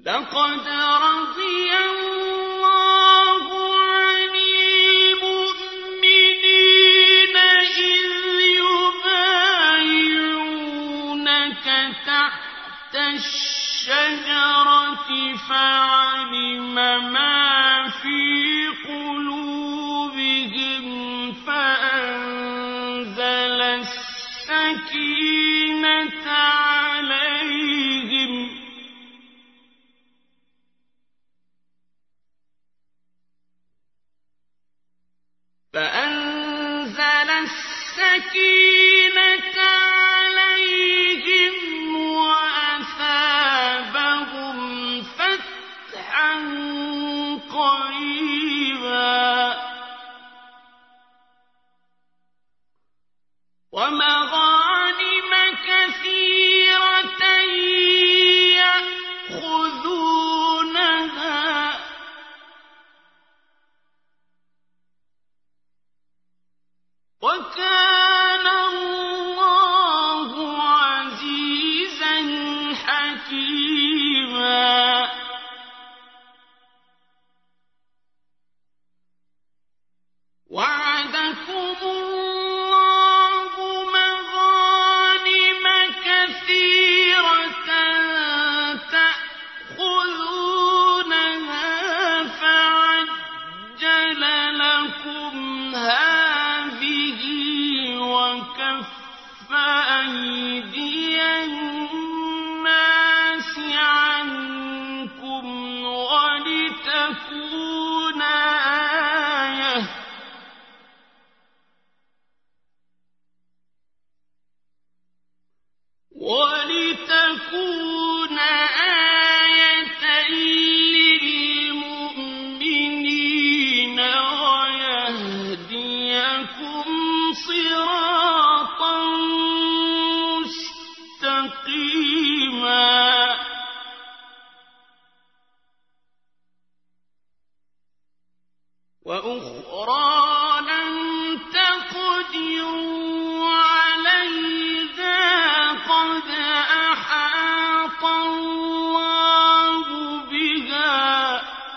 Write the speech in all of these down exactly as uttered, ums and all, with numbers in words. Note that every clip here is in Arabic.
لقد رضي الله عن المؤمنين إذ يبايعونك تحت الشجرة فعلم ما في قلوبهم فأنزل السكينة عليهم فأنزل السكينة عليهم وأثابهم فتحا قريبا ومغانم كثيرة يأخذونها وكان الله عزيزا حكيما وعدكم الله مغانم كثيرة تأخذونها فعجل لكم هذه وكف أيدي الناس عنكم ولتكون آية ولتكون آية للمؤمنين ويهديكم صراطا مستقيما وأخرى لم تقدروا عليها قد أحاط الله بها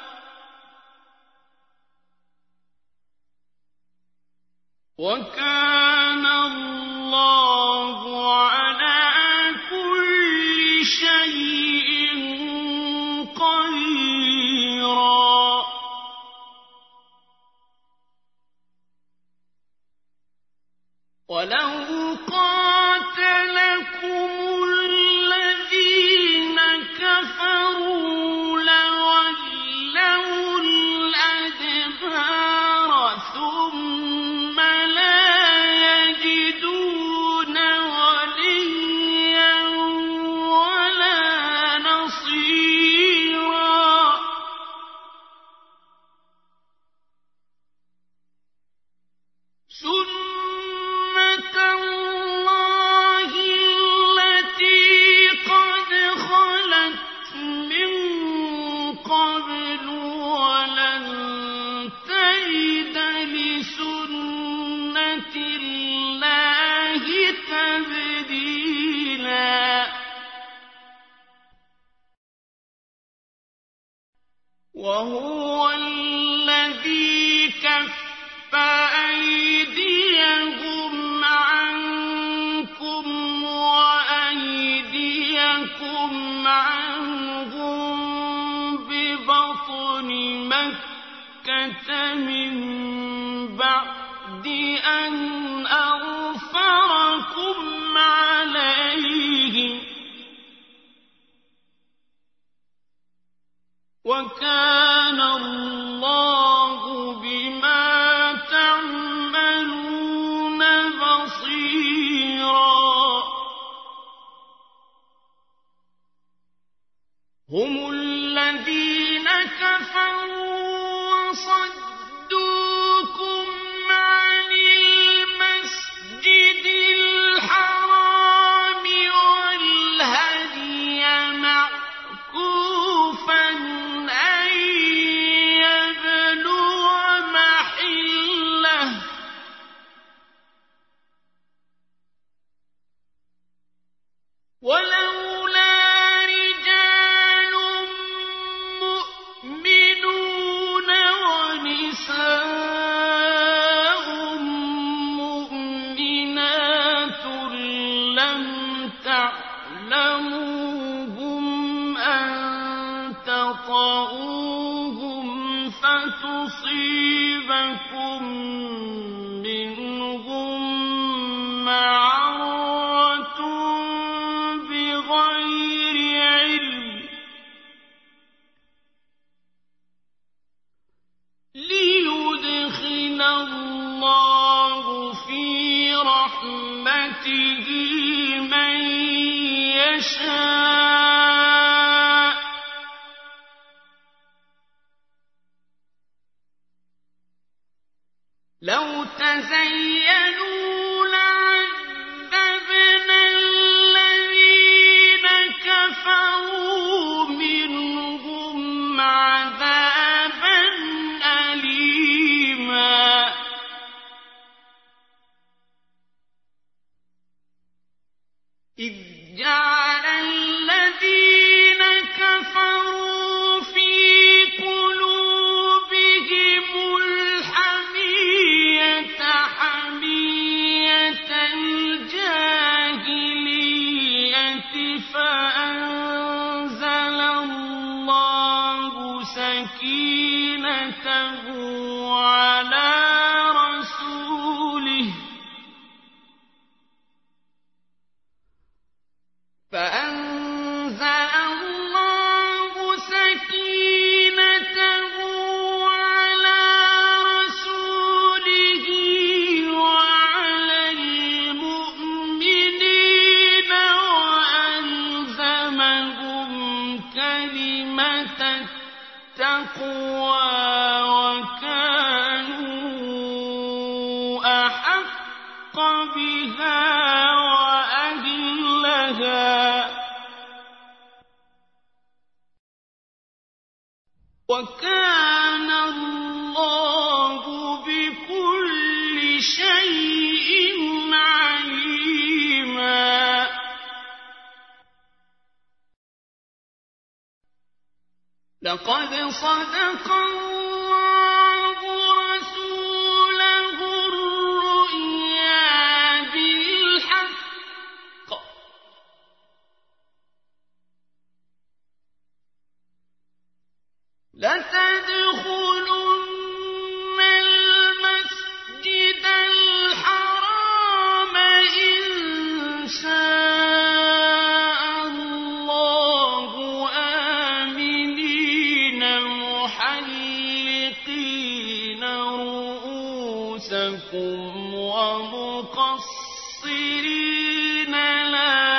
وكان الله على كل شيء قديرا ولو قاتلكم الذين كفروا لولوا الأدبار ثم لا يجدون وليا ولا نصيرا سنة الله التي قد خلت من قبل ولن تجد لسنة الله تبديلا وهو الذي كف أيديهم عنكم وأيديكم عنهم ببطن مكة من بعد أن أظفركم عليهم وكان الله بما تعملون بصيرا هم الذين كفروا وصدوكم عن المسجد الحرام والهدي معكوفا أن يبلغ محله ولولا رجال تطؤوهم فتصيبكم منهم معرة بغير علم ليدخل الله في رحمته من يشاء لو تزينوا لعذبنا الذين كفروا منهم عذابا أليما إذ جعل الذين كفروا في قلوبهم الحمية حمية الجاهلية فأنزل الله سكينته على رسوله فأنزل الله سكينته على رسوله وعلى المؤمنين وألزمهم كلمة التقوى وكانوا أحق بها وأهلها وكان الله بكل شيء عليما لقد صدق الله رسوله الرؤيا بالحق لتدخلن المسجد الحرام إن شاء الله آمنين محلقين رؤوسكم ومقصرين لا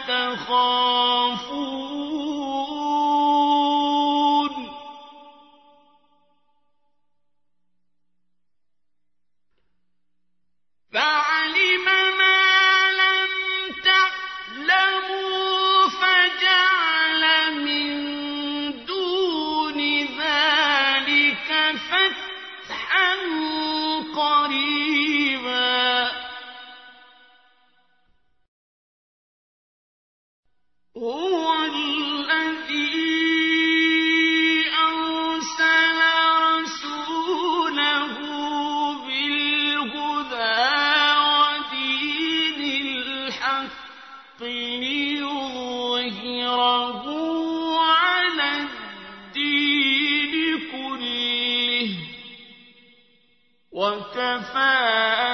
تخافون فعلم ما لم تعلموا فجعل من دون ذلك فتحا قريبا هو الذي أرسل رسوله بالهدى ودين الحق ليظهره على الدين كله وكفى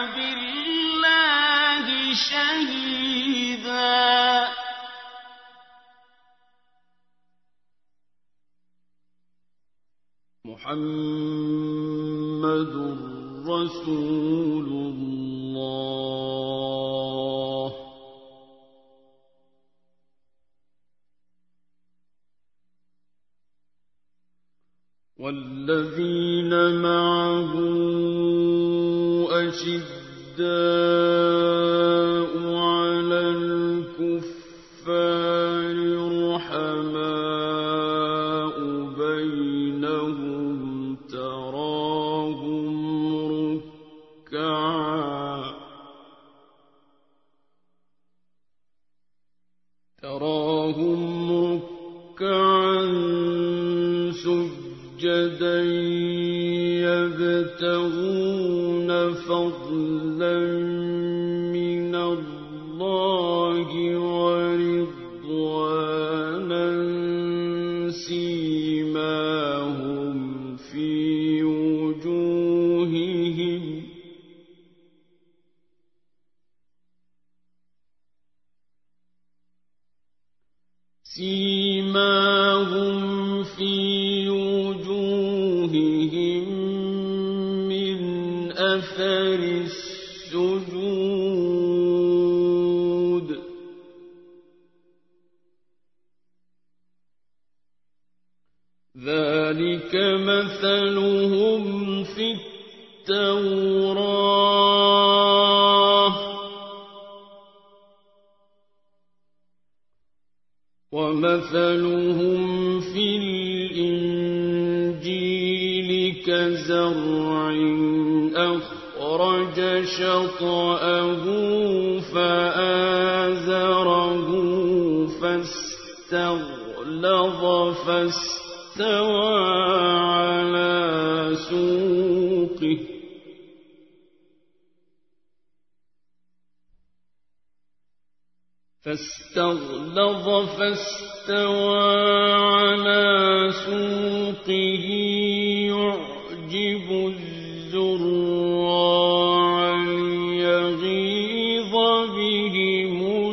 بالله شهيدا محمد رسول الله والذين معه أشداء على الكفار رحماء بينهم تراهم ركعا تراهم ركعا سجدا يبتغون فضلا من الله ورضوانا سيما سيماهم في وجوههم من أثر السجود ذلك مثلهم في التوراة ومثلهم في الإنجيل كزرع أخرج شطأه فآزره فاستغلظ فاستوى على سوقه فاستغلظ فاستوى على سوقه يعجب الزراع ليغيظ بهم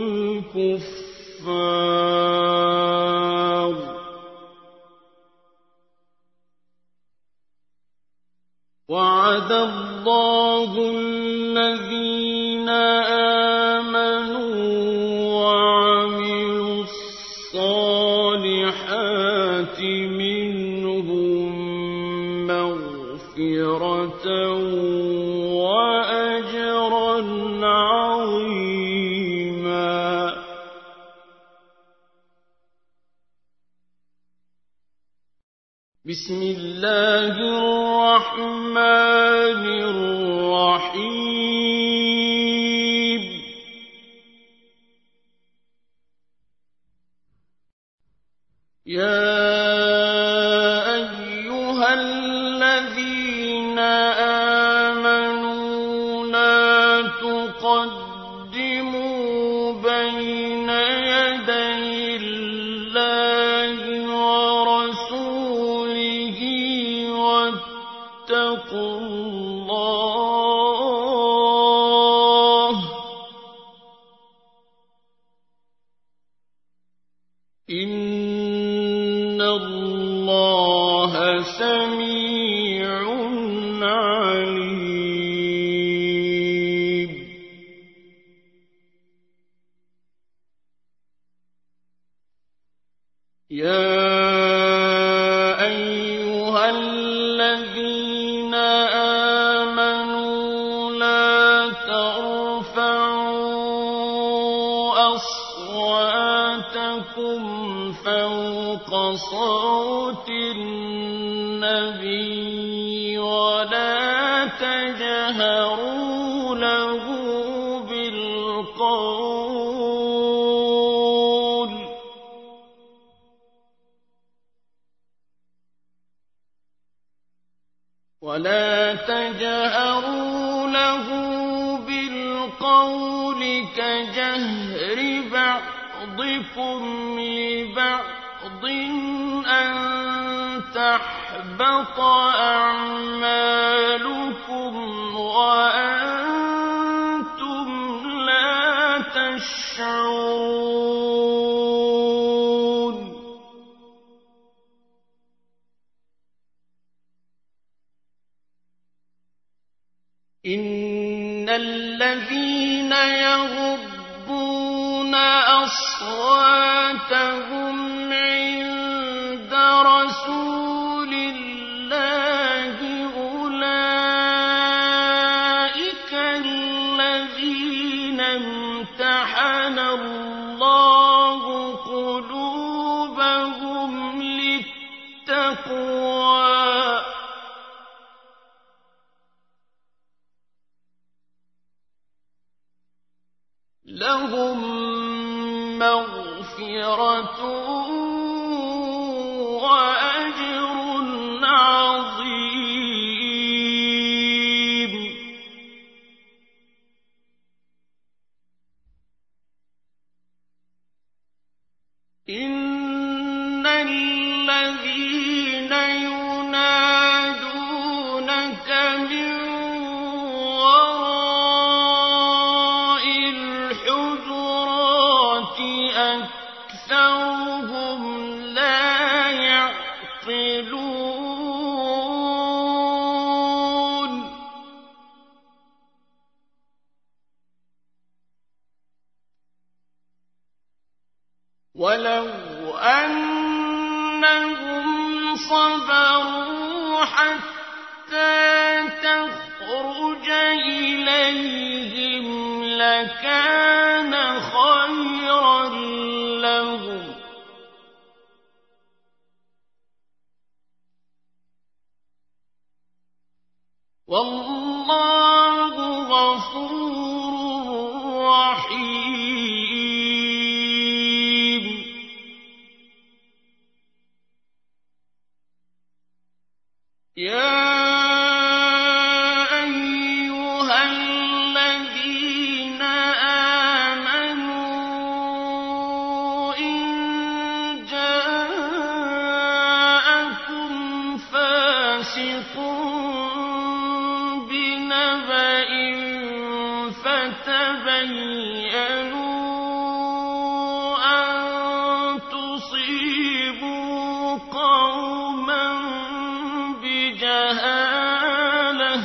الكفار وعد الله الذين آمنوا وعملوا الصالحات منهم مغفرة وأجرا عظيما بسم الله الرحمن الرحيم يا أيها الذين آمنوا لا تقدموا بين يدي الله ورسوله واتقوا الله إن الله سميع عليم يا أيها الذين آمنوا لا ترفعوا أصواتكم فوق صوت النبي ولا تجهروا له بالقول ولا تجهروا له بالقول كجهر بعضكم لبعض أن تحبط أعمالكم وأنتم لا تشعرون إن الذين يغضون أصواتهم عند رسول الله أولئك الذين امتحن الله قلوبهم للتقوى لهم مغفرة وأجر عظيم إن الذين ينادونك من وراء الحجرات أكثرهم لا أنهم صبروا حتى تخرج إليهم لكان خيرا لهم والله غفور رحيم. يا أيها الذين آمنوا إن جاءكم فاسق بنبأ فتبينوا أن تصيبوا قوما بجهالة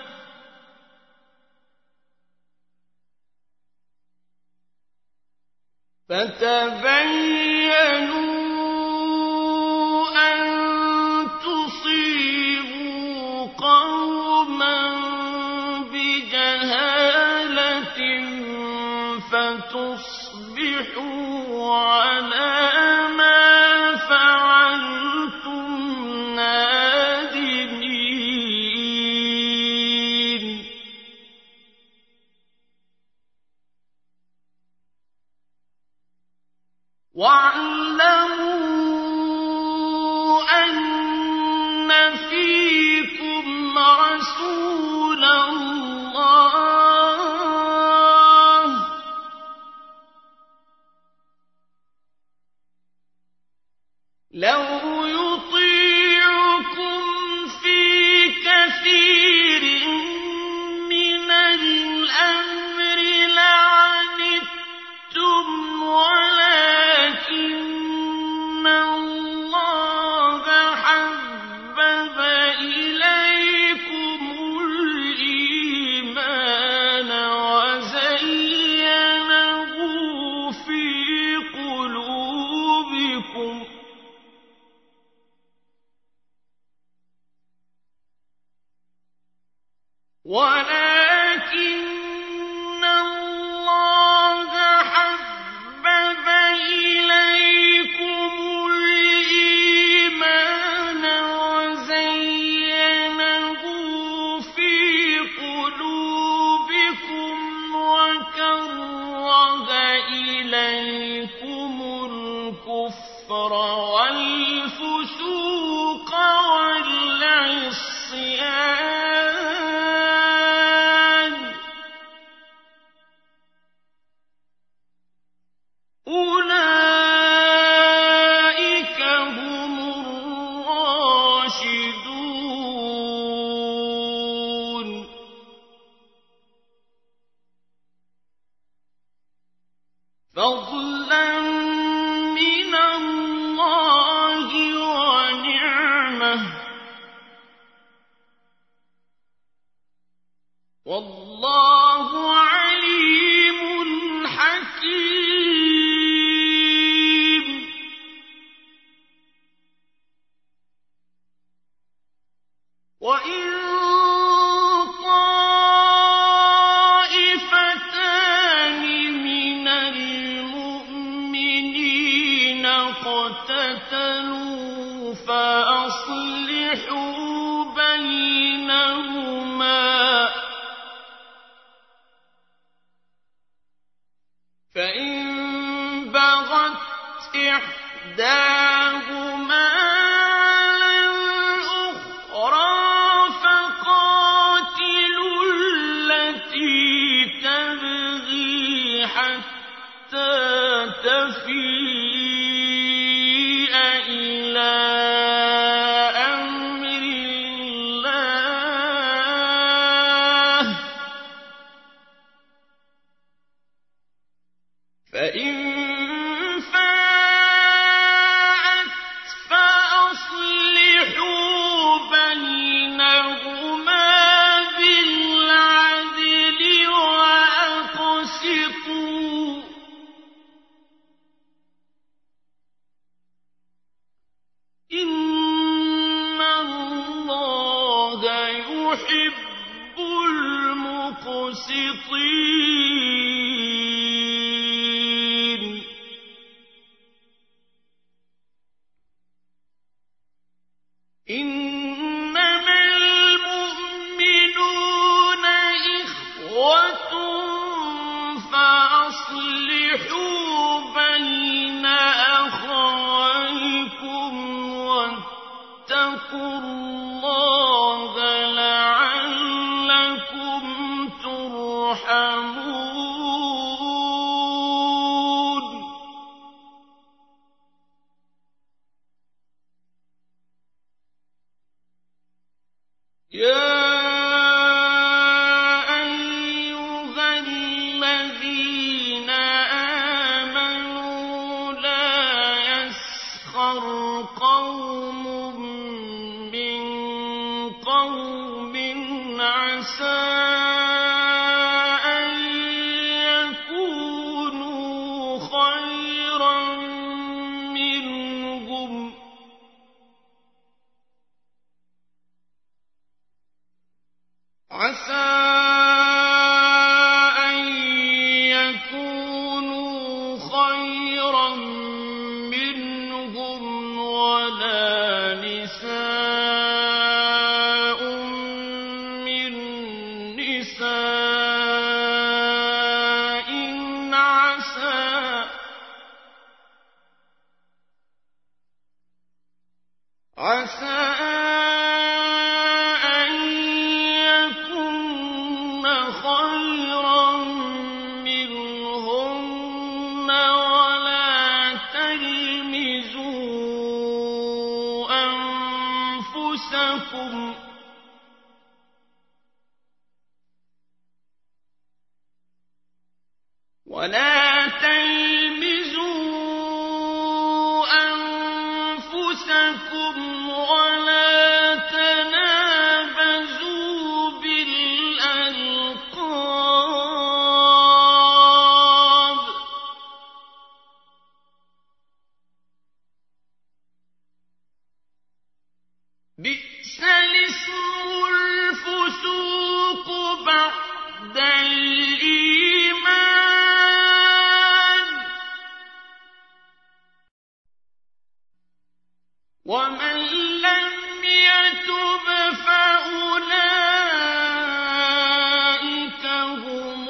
فتبينوا أن تصيبوا قوما بجهالة فتصبحوا على ما فعلتم نادمين. واعلموا أن فيكم رسول الله لو يطيعكم في كثير من الأمر لعنتم ولكن الله حبب إليكم الإيمان وزينه في قلوبكم ولكن الله حبب إليكم الإيمان وزينه في قلوبكم وكره إليكم الكفر والفسوق والعصيان أولئك هم الراشدون. فضلا من الله ونعمة والله عليم حكيم. وإن طائفتان من المؤمنين اقتتلوا فأصلحوا بينهما فإن بغت إحداهما على الأخرى فقاتلوا التي تبغي حتى تفيء إلى أمر الله فإن فاءت فأصلحوا بينهما بالعدل وأقسطوا يحب المقسطين إنما المؤمنون إخوة فأصلحوا بين أخويكم واتقوا الله لعلكم ترحمون يا أيها الذين آمنوا لا يسخر قوم من قوم عسى أن يكونوا خيرا منهم عسى أن يكونوا خيرا منهم ولا نساء من نساء عسى عسى أن يكن خيرا منهن ولا تلمزوا أنفسكم ولا تلمزوا أنفسكم ولا تنابزوا بالألقاب بئس الاسم الفسوق بعد الإيمان ومن لم يتب فأولئك هم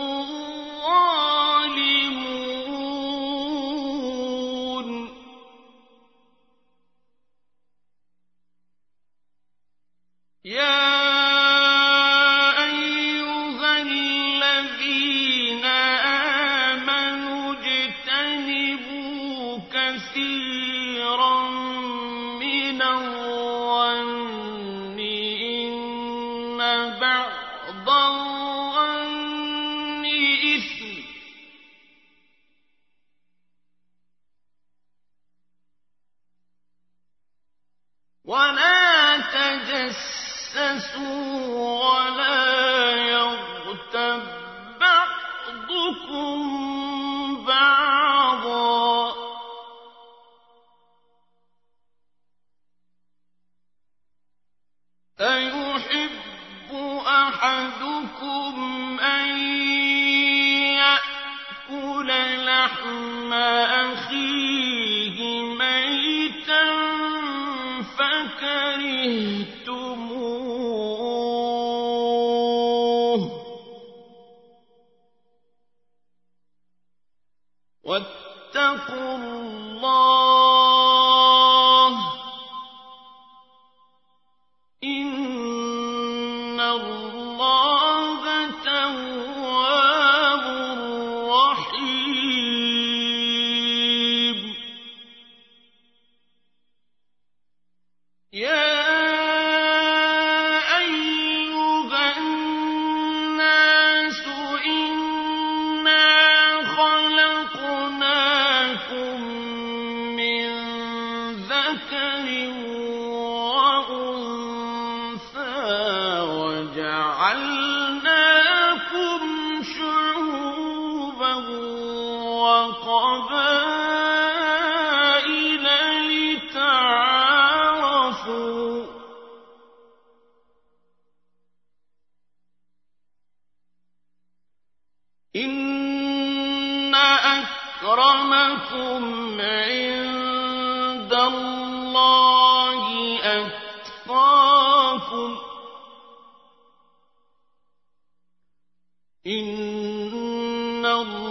الظالمون يا أيها الذين آمنوا اجتنبوا كثيرا من الظن إن بعض الظن إثم ولا تجسسوا ولا يغتب بعضكم بعضا أيحب أحدكم أن يأكل لحم أخيه ميتا فكرهتموه واتقوا الله إن الله تواب رحيم يا أيها الناس إنا خلقناكم من ذكر وأنثى وجعلناكم شعوبا وقبائل لتعارفوا أَكْرَمَكُمْ عِندَ اللَّهِ أَتْقَاكُمْ ۚ إِنَّ اللَّهَ